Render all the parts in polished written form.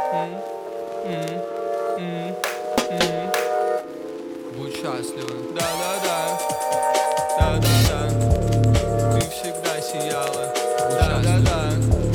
Будь счастлива. Да-да-да. Ты всегда сияла. Да-да-да.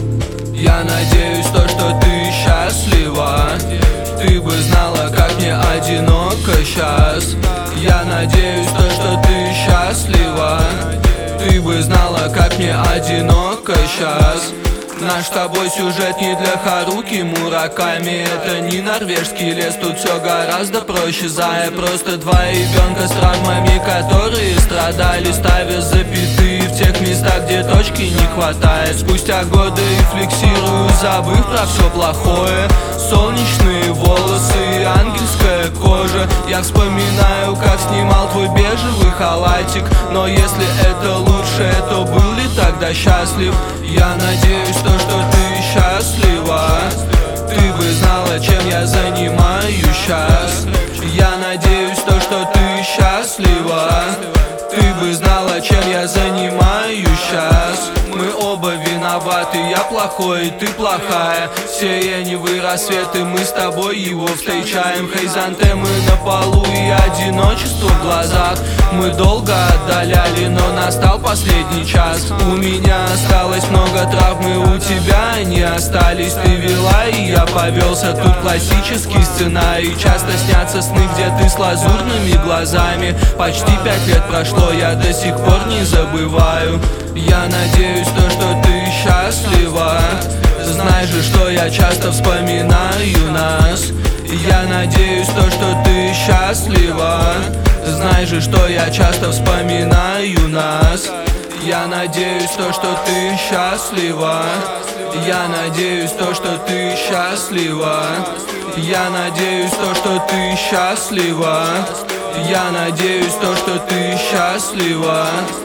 Я надеюсь, что ты счастлива. Ты бы знала, как мне одиноко сейчас. Я надеюсь, что ты счастлива. Ты бы знала, как мне одиноко сейчас. Наш с тобой сюжет не для Харуки Мураками. Это не норвежский лес, тут все гораздо проще. Зая просто два ребенка с травмами, которые страдали, ставя запятые в тех местах, где точки не хватает. Спустя годы рефлексирую, забыв про все плохое. Солнечные волосы, ангельская кожа. Я вспоминаю, как снимал твой бежевый халатик. Но если это лучшее, то был ли тогда счастлив? Я надеюсь, что ты счастлива. Ты бы знала, чем я занимаюсь сейчас. Я надеюсь, что ты счастлива. Ты бы знала, чем я занимаюсь сейчас. Мы оба виноваты, я плохой, ты плохая. Сиреневые рассветы, мы с тобой его встречаем. Хризантемы на полу и одиночество в глазах. Мы долго отдаляли, но настал последний час. У меня осталось много травм, и у тебя они остались. Ты вела, и я повелся, тут классический сценарий. Часто снятся сны, где ты с лазурными глазами. Почти 5 лет прошло, я до сих пор не забываю. Я надеюсь, что ты счастлива. Знай же, что я часто вспоминаю нас. Я надеюсь, что ты счастлива. Знай же, что я часто вспоминаю нас. Я надеюсь, что ты счастлива. Я надеюсь, что ты счастлива. Я надеюсь, что ты счастлива. Я надеюсь, что ты счастлива.